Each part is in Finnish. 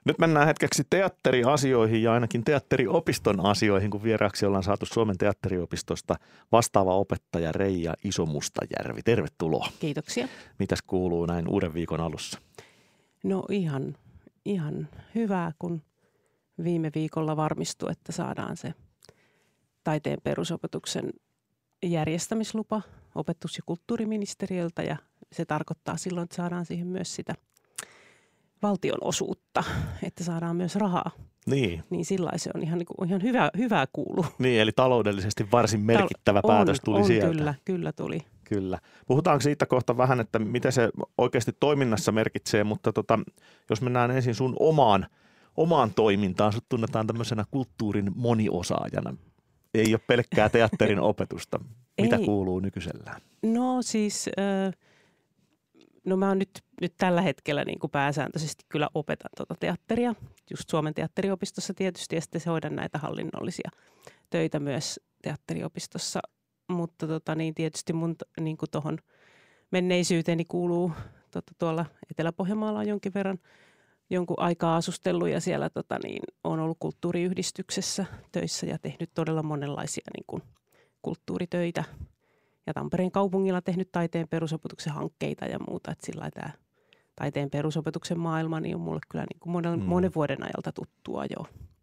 Nyt mennään hetkeksi teatteriasioihin ja ainakin teatteriopiston asioihin, kun vieraaksi ollaan saatu Suomen teatteriopistosta vastaava opettaja Reija Iso-Mustajärvi. Tervetuloa. Kiitoksia. Mitäs kuuluu näin uuden viikon alussa? No ihan hyvää, kun viime viikolla varmistui, että saadaan se taiteen perusopetuksen järjestämislupa opetus- ja kulttuuriministeriöltä ja se tarkoittaa silloin, että saadaan siihen myös sitä valtion osuutta, että saadaan myös rahaa. Niin Sillä se on ihan hyvää kuuluu. Niin, eli taloudellisesti varsin merkittävä päätös tuli sieltä. Kyllä tuli. Kyllä. Puhutaanko siitä kohta vähän, että mitä se oikeasti toiminnassa merkitsee, mutta jos mennään ensin sun omaan toimintaan, sut tunnetaan tämmöisenä kulttuurin moniosaajana. Ei ole pelkkää teatterin opetusta. Mitä kuuluu nykyisellään? No siis, mä oon nyt tällä hetkellä niin kuin pääsääntöisesti kyllä opetan teatteria, just Suomen teatteriopistossa tietysti, ja sitten hoidan näitä hallinnollisia töitä myös teatteriopistossa. Mutta tietysti mun niin kuin tuohon menneisyyteeni kuuluu, tuolla Etelä-Pohjanmaalla on jonkin verran jonkun aikaa asustellut ja siellä olen ollut kulttuuriyhdistyksessä töissä ja tehnyt todella monenlaisia niin kuin kulttuuritöitä. Ja Tampereen kaupungilla tehnyt taiteen perusopetuksen hankkeita ja muuta, että sillä tämä taiteen perusopetuksen maailma niin on mulle kyllä niin kuin monen vuoden ajalta tuttua jo.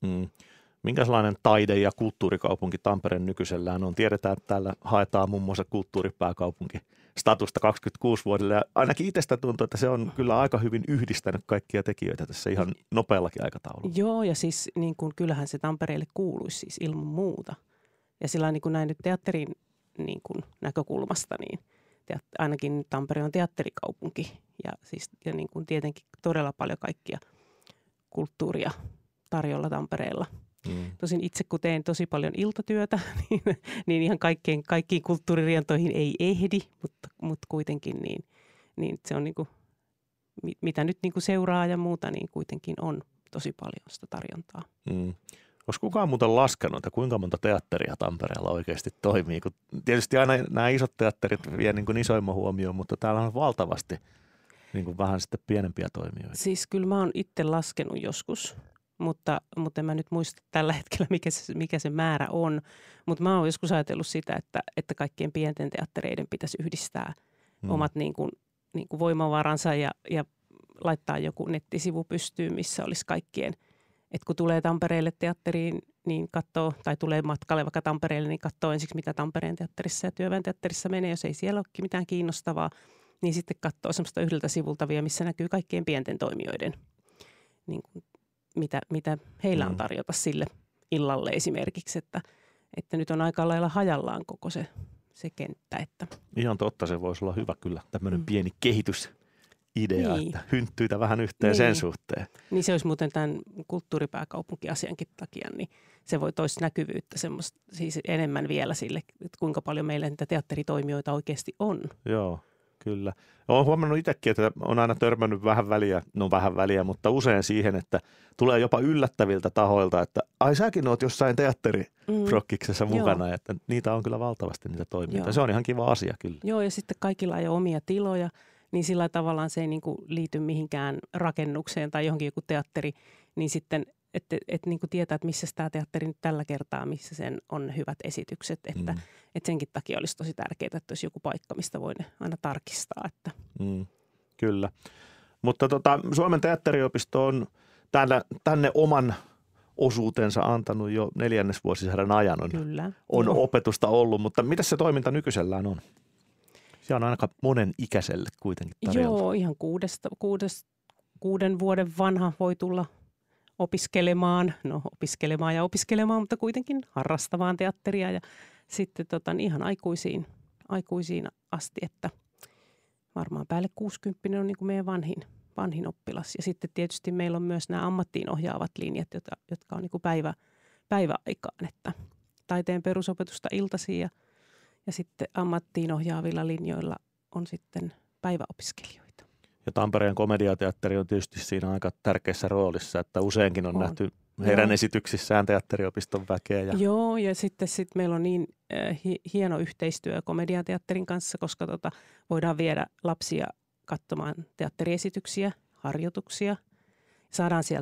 Minkälainen taide- ja kulttuurikaupunki Tampere nykyisellään on? Tiedetään, että täällä haetaan muun muassa kulttuuripääkaupunki statusta 26 vuodelle. Ja ainakin itsestä tuntuu, että se on kyllä aika hyvin yhdistänyt kaikkia tekijöitä tässä ihan nopeallakin aikataululla. Joo, ja siis niin kuin, kyllähän se Tampereelle kuuluisi siis ilman muuta. Ja sillä niin kuin näin nyt teatterin niin kuin näkökulmasta, niin ainakin Tampere on teatterikaupunki. Ja niin kuin tietenkin todella paljon kaikkia kulttuuria tarjolla Tampereella. Tosin itse kun teen tosi paljon iltatyötä, niin ihan kaikkiin kulttuuririentoihin ei ehdi, mutta kuitenkin niin se on niin kuin, mitä nyt niin kuin seuraa ja muuta, niin kuitenkin on tosi paljon sitä tarjontaa. Olisiko kukaan muuten laskenut, että kuinka monta teatteria Tampereella oikeasti toimii? Kun tietysti aina nämä isot teatterit vie niin kuin isoimman huomioon, mutta täällä on valtavasti niin kuin vähän sitten pienempiä toimijoita. Siis kyllä mä oon itse laskenut joskus. Mutta en mä nyt muista tällä hetkellä, mikä se määrä on. Mutta mä oon joskus ajatellut sitä, että kaikkien pienten teattereiden pitäisi yhdistää omat niin kuin voimavaransa ja laittaa joku nettisivu pystyyn, missä olisi kaikkien. Että kun tulee Tampereelle teatteriin, niin katsoo, tai tulee matkalle vaikka Tampereelle, niin katsoo ensiksi, mitä Tampereen teatterissa ja Työväen teatterissa menee. Jos ei siellä ole mitään kiinnostavaa, niin sitten katsoo semmoista yhdeltä sivulta vielä, missä näkyy kaikkien pienten toimijoiden niin kuin mitä heillä on tarjota sille illalle esimerkiksi, että nyt on aika lailla hajallaan koko se kenttä. Että. Ihan totta, se voisi olla hyvä kyllä tämmöinen pieni kehitysidea, että hynttyitä vähän yhteen sen suhteen. Niin se olisi muuten tämän kulttuuripääkaupunkiasiankin takia, niin se voi toisi näkyvyyttä semmoista, siis enemmän vielä sille, että kuinka paljon meillä niitä teatteritoimijoita oikeasti on. Joo. Kyllä. Olen huomannut itsekin, että on aina törmännyt vähän väliä, mutta usein siihen, että tulee jopa yllättäviltä tahoilta, että ai säkin oot jossain teatteriprokkiksessa mukana, että niitä on kyllä valtavasti niitä toimijoita. Se on ihan kiva asia kyllä. Joo, ja sitten kaikilla ei ole omia tiloja, niin sillä tavallaan se ei niin kuin liity mihinkään rakennukseen tai johonkin joku teatteri, niin sitten että niin kuin tietää, että missä tämä teatteri nyt tällä kertaa, missä sen on hyvät esitykset. Että senkin takia olisi tosi tärkeää, että olisi joku paikka, mistä voi ne aina tarkistaa. Että. Kyllä. Mutta Suomen teatteriopisto on tänne oman osuutensa antanut jo 4. vuosisadan ajan. On opetusta ollut, mutta mitä se toiminta nykyisellään on? Se on aika monen ikäiselle kuitenkin tarjolla. Joo, ihan 6 vuoden vanha voi tulla opiskelemaan, mutta kuitenkin harrastamaan teatteria ja sitten ihan aikuisiin asti, että varmaan päälle 60 on niin kuin meidän vanhin oppilas. Ja sitten tietysti meillä on myös nämä ammattiin ohjaavat linjat, jotka on niin kuin päiväaikaan, että taiteen perusopetusta iltaisin ja sitten ammattiin ohjaavilla linjoilla on sitten päiväopiskelijoita. Ja Tampereen komediateatteri on tietysti siinä aika tärkeässä roolissa, että useinkin on nähty heidän esityksissään teatteriopiston väkeä. Joo, ja sitten meillä on niin hieno yhteistyö komediateatterin kanssa, koska voidaan viedä lapsia katsomaan teatteriesityksiä, harjoituksia. Saadaan sieltä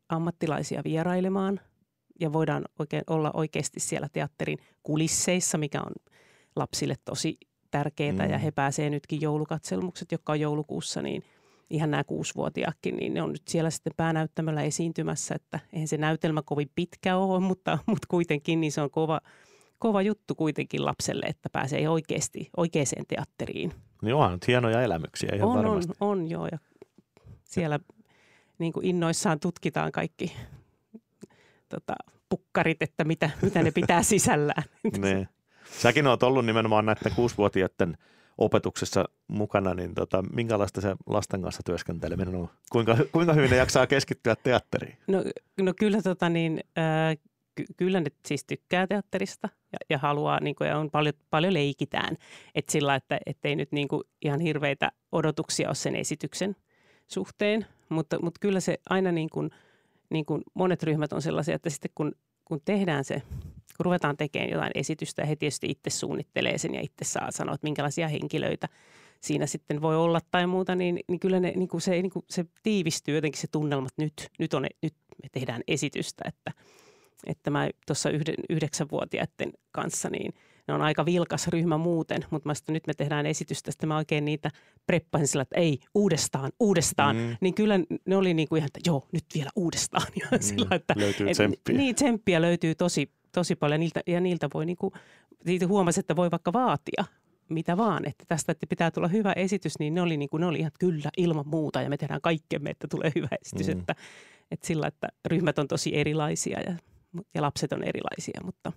ammattilaisia vierailemaan ja voidaan olla oikeasti siellä teatterin kulisseissa, mikä on lapsille tosi tärkeää ja he pääsee nytkin joulukatselmukset, jotka on joulukuussa, niin ihan nämä 6-vuotiaatkin, niin ne on nyt siellä sitten päänäyttämöllä esiintymässä, että eihän se näytelmä kovin pitkä ole, mutta kuitenkin niin se on kova juttu kuitenkin lapselle, että pääsee oikeasti oikeaan teatteriin. Niin onhan hienoja elämyksiä ihan varmasti. On joo, ja siellä niin kuin innoissaan tutkitaan kaikki pukkarit, että mitä ne pitää sisällään. Niin. Säkin olet ollut nimenomaan näiden 6-vuotiaiden opetuksessa mukana, niin minkälaista se lasten kanssa työskenteleminen on? Kuinka hyvin ne jaksaa keskittyä teatteriin? No kyllä, kyllä ne siis tykkää teatterista ja haluaa, niin kuin, ja on paljon leikitään. Että sillä, että ei nyt niin kuin ihan hirveitä odotuksia ole sen esityksen suhteen, mutta kyllä se aina niin kuin monet ryhmät on sellaisia, että sitten kun tehdään se, kun ruvetaan tekemään jotain esitystä ja he tietysti itse suunnittelee sen ja itse saa sanoa, että minkälaisia henkilöitä siinä sitten voi olla tai muuta, niin kyllä se tiivistyy jotenkin se tunnelma, että nyt me tehdään esitystä, että mä tuossa 9-vuotiaiden kanssa, niin ne on aika vilkas ryhmä muuten, mutta nyt me tehdään esitystä, sitten mä oikein niitä preppasin sillä, että ei, uudestaan. Niin kyllä ne oli niin kuin ihan, että joo, nyt vielä uudestaan. Ja sillä, että, löytyy tsemppiä. Niin, tsemppiä löytyy tosi paljon ja niiltä voi niin kuin, siitä huomasi, että voi vaikka vaatia mitä vaan, että tästä että pitää tulla hyvä esitys, niin ne oli ihan kyllä ilman muuta ja me tehdään kaikkemme, että tulee hyvä esitys. Että sillä, että ryhmät on tosi erilaisia ja lapset on erilaisia, mutta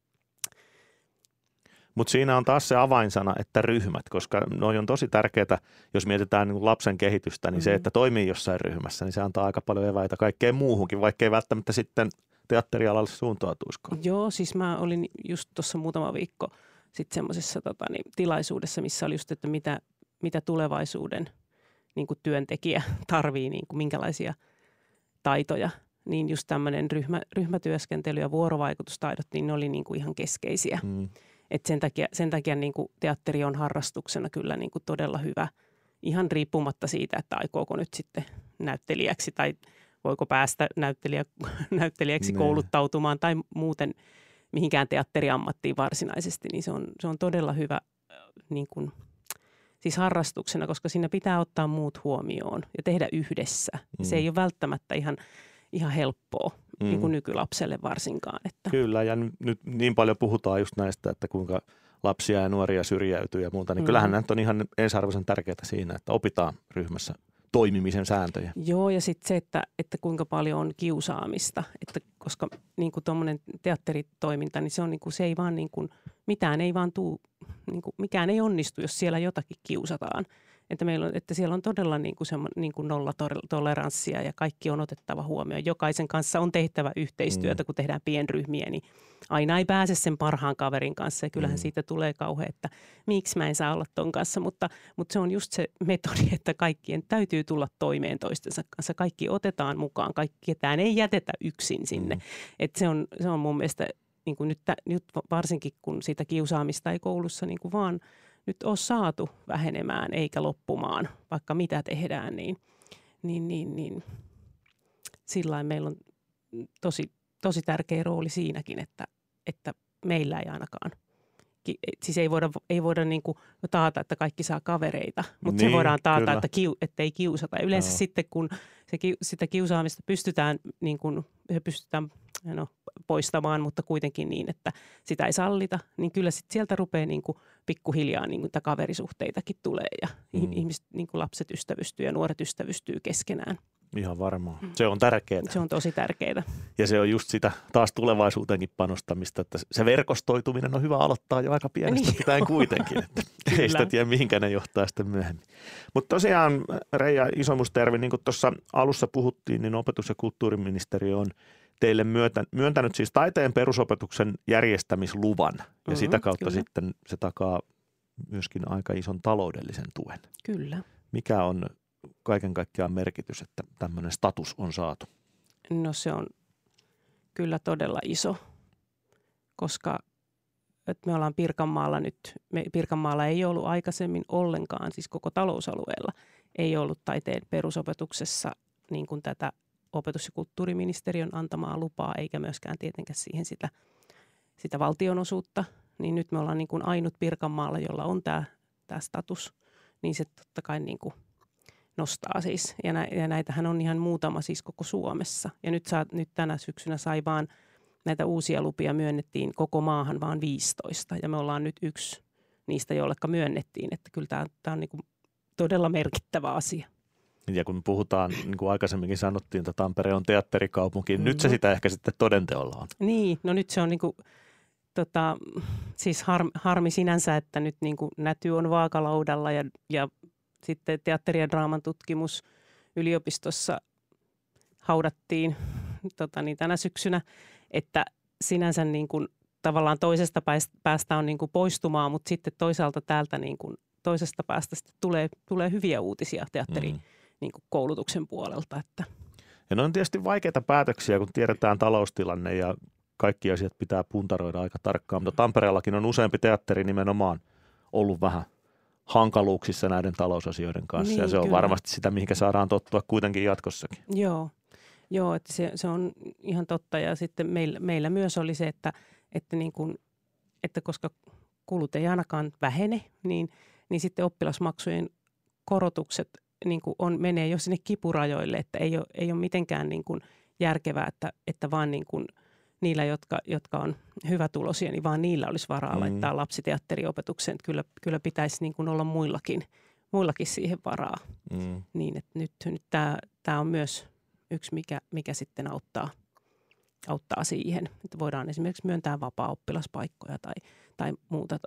siinä on taas se avainsana, että ryhmät, koska noi on tosi tärkeää, jos mietitään niin lapsen kehitystä, niin se, että toimii jossain ryhmässä, niin se antaa aika paljon eväitä kaikkeen muuhunkin, vaikka ei välttämättä sitten teatterialalle suuntautuisikaan. Joo, siis mä olin just tuossa muutama viikko sitten semmoisessa tilaisuudessa, missä oli just, että mitä tulevaisuuden niin kuin työntekijä tarvii, niin kuin minkälaisia taitoja, niin just tämmöinen ryhmätyöskentely ja vuorovaikutustaidot, niin ne oli niin kuin ihan keskeisiä. Et sen takia niin kuin teatteri on harrastuksena kyllä niin kuin todella hyvä, ihan riippumatta siitä, että aikooko nyt sitten näyttelijäksi tai voiko päästä näyttelijäksi kouluttautumaan tai muuten mihinkään teatteriammattiin varsinaisesti, niin se on todella hyvä niin kuin, siis harrastuksena, koska siinä pitää ottaa muut huomioon ja tehdä yhdessä. Se ei ole välttämättä ihan helppoa, niin kuin nykylapselle varsinkaan. Että. Kyllä, ja nyt niin paljon puhutaan just näistä, että kuinka lapsia ja nuoria syrjäytyy ja muuta, niin kyllähän näitä on ihan ensiarvoisen tärkeää siinä, että opitaan ryhmässä toimimisen sääntöjä. Joo, ja sitten se, että kuinka paljon on kiusaamista, että koska niin kuin tuommoinen teatteritoiminta, niin se on niin kuin, se ei vaan niin kuin, mitään ei vaan niin kuin, mikään ei onnistu, jos siellä jotakin kiusataan. Että siellä on todella niin kuin nollatoleranssia ja kaikki on otettava huomioon. Jokaisen kanssa on tehtävä yhteistyötä, kun tehdään pienryhmiä, niin aina ei pääse sen parhaan kaverin kanssa. Ja kyllähän siitä tulee kauhean, että miksi mä en saa olla ton kanssa, mutta se on just se metodi, että kaikkien täytyy tulla toimeen toistensa kanssa. Kaikki otetaan mukaan, ketään ei jätetä yksin sinne. Että se on mun mielestä niin kuin nyt varsinkin, kun sitä kiusaamista ei koulussa niin kuin vaan nyt ole saatu vähenemään eikä loppumaan, vaikka mitä tehdään, niin sillain meillä on tosi tärkeä rooli siinäkin, että meillä ei ainakaan, siis ei voida niin kuin taata, että kaikki saa kavereita, mutta se voidaan taata, että ei kiusata. Yleensä sitten, kun sitä kiusaamista pystytään poistamaan, mutta kuitenkin niin, että sitä ei sallita, niin kyllä sitten sieltä rupeaa niin kuin pikkuhiljaa niin kuin kaverisuhteitakin tulee ja ihmiset, niin kuin lapset ystävystyy ja nuoret ystävystyy keskenään. Ihan varmaan. Se on tärkeää. Se on tosi tärkeää. Ja se on just sitä taas tulevaisuuteenkin panostamista, että se verkostoituminen on hyvä aloittaa jo aika pienestä pitäen kuitenkin. Että ei sitä tiedä, mihinkä ne johtaa sitten myöhemmin. Mutta tosiaan Reija Isomustervi, niin kuin tuossa alussa puhuttiin, niin opetus- ja kulttuuriministeriö on teille myöntänyt siis taiteen perusopetuksen järjestämisluvan. Ja sitä kautta sitten se takaa myöskin aika ison taloudellisen tuen. Kyllä. Mikä on kaiken kaikkiaan merkitys, että tämmöinen status on saatu? No se on kyllä todella iso, koska me ollaan Pirkanmaalla nyt, Pirkanmaalla ei ollut aikaisemmin ollenkaan, siis koko talousalueella ei ollut taiteen perusopetuksessa niin kuin tätä opetus- ja kulttuuriministeriön antamaa lupaa, eikä myöskään tietenkään siihen sitä valtionosuutta. Niin nyt me ollaan niin kuin ainut Pirkanmaalla, jolla on tämä status, niin se totta kai niin kuin nostaa siis. Ja näitähän on ihan muutama siis koko Suomessa. Ja nyt tänä syksynä sai vaan näitä uusia lupia myönnettiin koko maahan vaan 15. Ja me ollaan nyt yksi niistä, jolleka myönnettiin. Että kyllä tämä on niin kuin todella merkittävä asia. Ja kun puhutaan, niin kuin aikaisemminkin sanottiin, että Tampere on teatterikaupunki, nyt se sitä ehkä sitten todenteolla on. Niin, no nyt se on niin kuin, siis harmi sinänsä, että nyt niin kuin Näty on vaakalaudalla ja sitten teatteri- ja draaman tutkimus yliopistossa haudattiin tänä syksynä, että sinänsä niin kuin tavallaan toisesta päästä on niin kuin poistumaan, mutta sitten toisaalta täältä niin kuin toisesta päästä tulee hyviä uutisia teatterin niin kuin koulutuksen puolelta. Että. Ja ne on tietysti vaikeita päätöksiä, kun tiedetään taloustilanne ja kaikki asiat pitää puntaroida aika tarkkaan, mutta Tampereellakin on useampi teatteri nimenomaan ollut vähän hankaluuksissa näiden talousasioiden kanssa niin, ja se on kyllä. varmasti sitä, mihinkä saadaan tottua kuitenkin jatkossakin. Joo, että se on ihan totta ja sitten meillä myös oli se, että koska kulut ei ainakaan vähene, niin sitten oppilasmaksujen korotukset niin kuin menee jo sinne kipurajoille, että ei ole mitenkään niin kuin järkevää, että vaan niin kuin niillä, jotka on hyvätuloisia, niin vaan niillä olisi varaa laittaa lapsiteatteriopetukseen. Kyllä pitäisi niin kuin olla muillakin siihen varaa. Niin, että nyt tämä on myös yksi, mikä sitten auttaa siihen, että voidaan esimerkiksi myöntää vapaa-oppilaspaikkoja tai muuta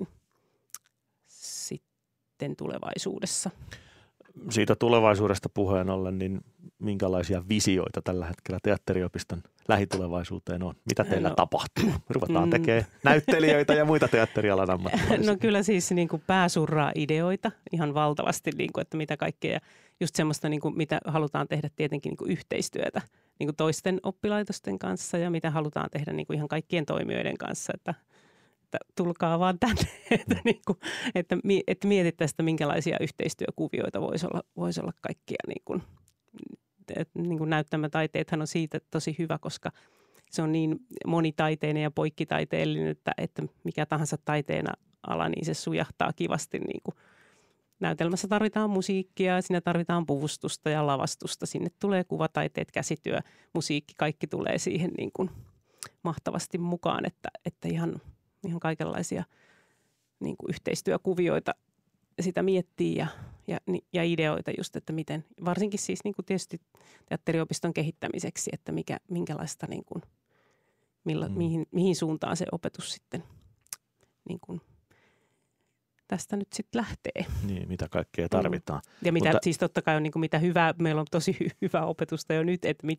sitten tulevaisuudessa. Siitä tulevaisuudesta puheen ollen, niin minkälaisia visioita tällä hetkellä teatteriopiston lähitulevaisuuteen on? Mitä teillä tapahtuu? Ruvetaan tekemään näyttelijöitä ja muita teatterialan ammattilaisia. No kyllä siis niin kuin pääsurraa ideoita ihan valtavasti, niin kuin, että mitä kaikkea. Just semmoista, niin kuin, mitä halutaan tehdä tietenkin niin kuin yhteistyötä niin kuin toisten oppilaitosten kanssa ja mitä halutaan tehdä niin kuin ihan kaikkien toimijoiden kanssa, että tulkaa vaan tänne, että mietittäisiin, että minkälaisia yhteistyökuvioita voisi olla kaikkia. Niin kuin näyttämötaiteethan on siitä tosi hyvä, koska se on niin monitaiteinen ja poikkitaiteellinen, että mikä tahansa taiteen ala, niin se sujahtaa kivasti. Niin kuin näytelmässä tarvitaan musiikkia, siinä tarvitaan puvustusta ja lavastusta. Sinne tulee kuvataiteet, käsityö, musiikki, kaikki tulee siihen niin kuin mahtavasti mukaan, että ihan kaikenlaisia niin kuin yhteistyökuvioita sitä miettii ja ideoita just, että miten, varsinkin siis niin kuin tietysti teatteriopiston kehittämiseksi, että minkälaista niin kuin, mihin suuntaan se opetus sitten niin kuin tästä nyt sitten lähtee. Niin, mitä kaikkea tarvitaan. Ja mitä siis totta kai on niin kuin mitä hyvää, meillä on tosi hyvää opetusta jo nyt, että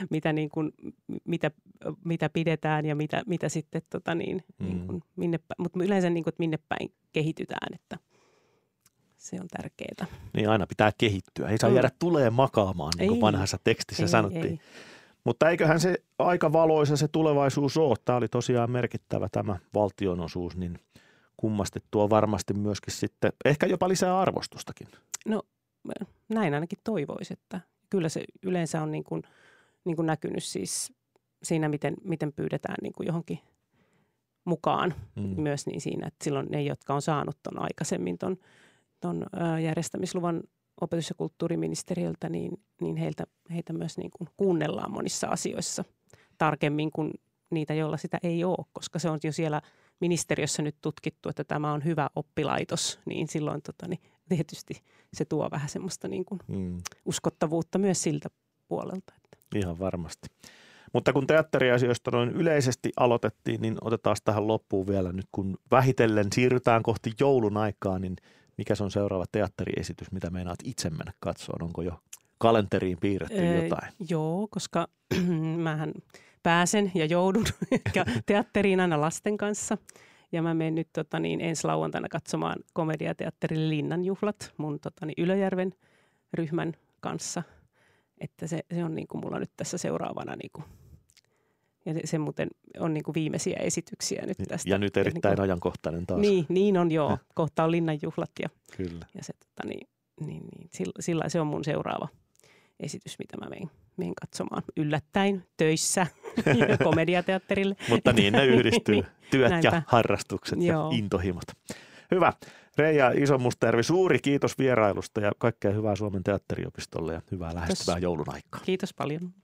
mitä pidetään ja mitä sitten niin kuin mutta yleensä niin kuin, että minne päin kehitytään, että se on tärkeää. Niin aina pitää kehittyä. Ei saa jäädä tuleen makaamaan, niin kuin vanhassa tekstissä sanottiin. Ei. Mutta eiköhän se aika valoisa se tulevaisuus ole. Tämä oli tosiaan merkittävä tämä valtionosuus, niin kummasti tuo varmasti myöskin sitten ehkä jopa lisää arvostustakin. No näin ainakin toivoisi, että kyllä se yleensä on niin kuin näkynyt siis siinä, miten pyydetään niin kuin johonkin mukaan myös niin siinä, että silloin ne, jotka on saanut ton aikaisemmin ton järjestämisluvan opetus- ja kulttuuriministeriöltä, niin heitä myös niin kuin kuunnellaan monissa asioissa tarkemmin kuin niitä, joilla sitä ei ole, koska se on jo siellä ministeriössä nyt tutkittu, että tämä on hyvä oppilaitos, niin silloin tietysti se tuo vähän semmoista niin kuin uskottavuutta myös siltä puolelta. Ihan varmasti. Mutta kun teatteriasioista noin yleisesti aloitettiin, niin otetaan tähän loppuun vielä nyt, kun vähitellen siirrytään kohti joulun aikaa, niin mikä se on seuraava teatteriesitys, mitä meinaat itse mennä katsomaan? Onko jo kalenteriin piirretty jotain? Joo, koska mähän pääsen ja joudun teatteriin aina lasten kanssa. Ja mä menen nyt ensi lauantaina katsomaan komediateatterin Linnanjuhlat mun Ylöjärven ryhmän kanssa. Että se on niin kuin mulla nyt tässä seuraavana. Niin kuin, ja se muuten on niin kuin viimeisiä esityksiä nyt tästä. Ja nyt erittäin niin ajankohtainen taas. Niin on joo. Kohta on Linnanjuhlat Kyllä. Ja se, sillä se on mun seuraava esitys, mitä mä Menen katsomaan yllättäen töissä komediateatterille. Mutta niin ne yhdistyy, työt Näinpä. ja harrastukset Joo. ja intohimot. Hyvä. Reija Iso-Mustajärvi, suuri kiitos vierailusta ja kaikkea hyvää Suomen teatteriopistolle ja hyvää lähestyvää joulun aikaa. Kiitos paljon.